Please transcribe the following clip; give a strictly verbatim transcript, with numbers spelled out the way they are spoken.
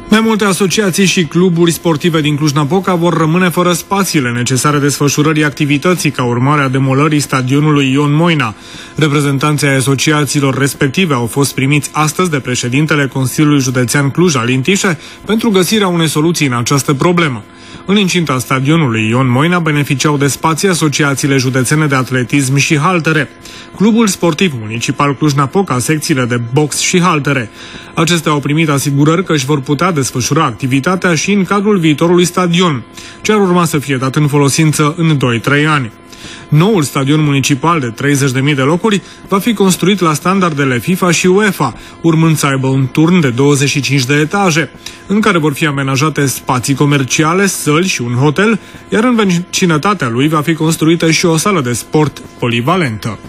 Mai multe asociații și cluburi sportive din Cluj-Napoca vor rămâne fără spațiile necesare desfășurării activității ca urmare a demolării stadionului Ion Moina. Reprezentanții ai asociațiilor respective au fost primiți astăzi de președintele Consiliului Județean Cluj, Alin Tișe, pentru găsirea unei soluții în această problemă. În incinta stadionului Ion Moina beneficiau de spații asociațiile județene de atletism și haltere, Clubul Sportiv Municipal Cluj-Napoca, secțiile de box și haltere. Acestea au primit asigurări că își vor putea desfășura activitatea și în cadrul viitorului stadion, ce ar urma să fie dat în folosință în doi trei ani. Noul stadion municipal de treizeci de mii de locuri va fi construit la standardele FIFA și UEFA, urmând să aibă un turn de douăzeci și cinci de etaje, în care vor fi amenajate spații comerciale, săli și un hotel, iar în vecinătatea lui va fi construită și o sală de sport polivalentă.